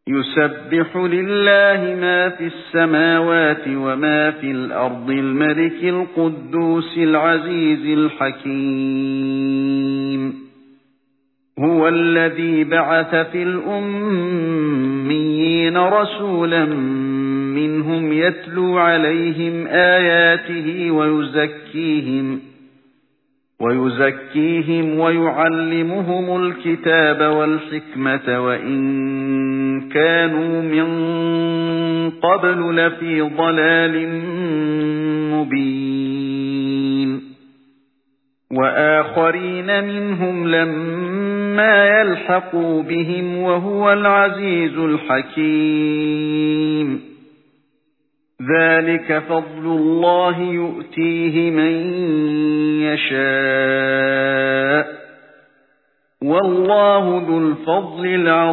يُسَبِّحُ لِلَّهِ مَا فِي السَّمَاوَاتِ وَمَا فِي الْأَرْضِ الْمَلِكِ الْقُدُّوسِ الْعَزِيزِ الْحَكِيمِ هُوَ الَّذِي بَعَثَ فِي الْأُمِّيِّينَ رَسُولًا مِنْهُمْ يَتْلُو عَلَيْهِمْ آيَاتِهِ وَيُزَكِّيهِمْ وَيُعَلِّمُهُمُ الْكِتَابَ وَالْحِكْمَةَ وَإِنْ كَانُوا مِنْ قَبْلُ لَفِي ضَلَالٍ مُبِينٍ وَآخَرِينَ مِنْهُمْ لَمَّا يَلْحَقُوا بِهِمْ وَهُوَ الْعَزِيزُ الْحَكِيمُ ذَلِكَ فَضْلُ اللَّهِ يُؤْتِيهِ مَن يَشَاءُ وَاللَّهُ ذُو الْفَضْلِ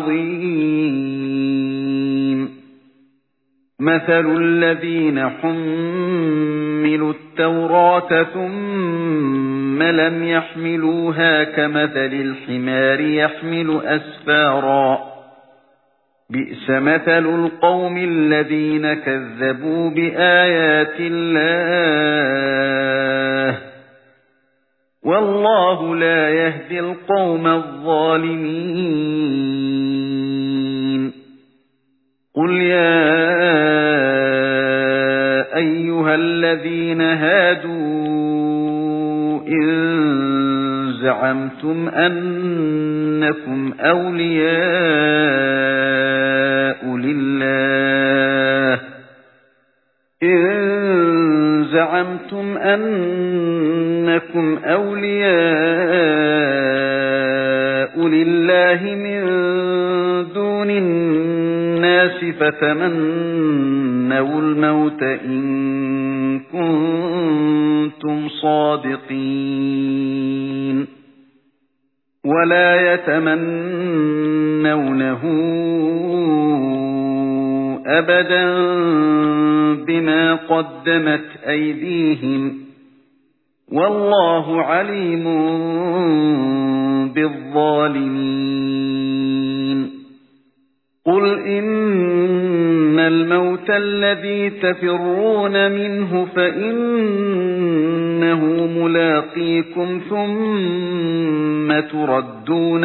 الْعَظِيمِ مَثَلُ الَّذِينَ حُمِّلُوا التَّوْرَاةَ ثُمَّ لَمْ يَحْمِلُوهَا كَمَثَلِ الْحِمَارِ يَحْمِلُ أَسْفَارًا بِئْسَ مَثَلُ الْقَوْمِ الَّذِينَ كَذَّبُوا بِآيَاتِ اللَّهِ وَاللَّهُ لَا يَهْدِي الْقَوْمَ الظَّالِمِينَ قُلْ يَا أَيُّهَا الَّذِينَ هَادُوا إِن زَعَمْتُمْ أَنَّكُمْ أَوْلِيَاءُ لِلَّهِ مِن دُونِ النَّاسِ فَتَمَنَّوُا الْمَوْتَ إِن كُنتُمْ صَادِقِينَ وَلَا يَتَمَنَّوْنَهُ أَبَدًا بِمَا قَدَّمَتْ أَيْدِيهِمْ وَاللَّهُ عَلِيمٌ بِالظَّالِمِينَ قُلْ إِنَّ الْمَوْتَ الَّذِي تَفِرُّونَ مِنْهُ فَإِنَّهُ مُلَاقِيكُمْ ثُمَّ تُرَدُّونَ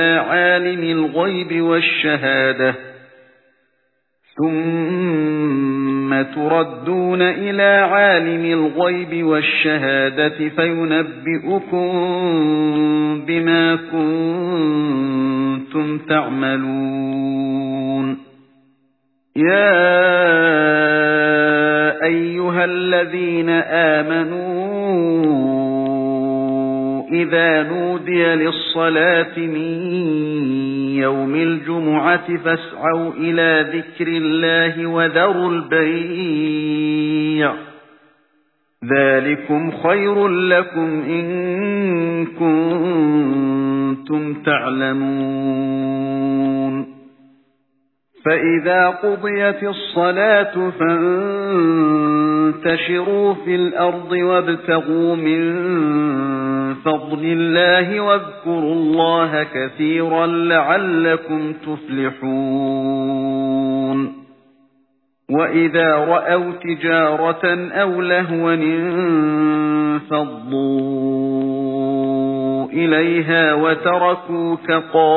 إِلَى عَالِمِ الْغَيْبِ وَالشَّهَادَةِ فَيُنَبِّئُكُم بِمَا كُنتُمْ تَعْمَلُونَ يَا أَيُّهَا الَّذِينَ آمَنُوا إِذَا نُودِيَ لِلصَّلَاةِ مِن يَوْمِ الْجُمُعَةِ فَاسْعَوْا إِلَى ذِكْرِ اللَّهِ وَذَرُوا الْبَيْعَ ذَلِكُمْ خَيْرٌ لَكُمْ إِن كُنتُمْ تَعْلَمُونَ فَإِذَا قُضِيَتِ الصَّلَاةُ فَانتَشِرُوا فِي الْأَرْضِ وَابْتَغُوا مِن فَضْلِ اللَّهِ وَاذْكُرُوا اللَّهَ كَثِيرًا لَّعَلَّكُمْ تُفْلِحُونَ وَإِذَا رَأَوْا تِجَارَةً أَوْ لَهْوًا انفَضُّوا إِلَيْهَا وَتَرَكُوكَ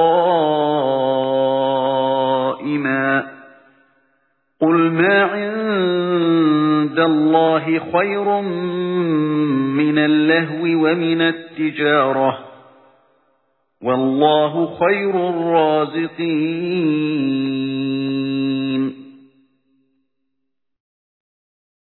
قَائِمًا قُلْ مَا عِندَ اللَّهِ خَيْرٌ مِنَ اللَّهْوِ وَمِنَ التِّجَارَةِ وَاللَّهُ خَيْرُ الرَّازِقِينَ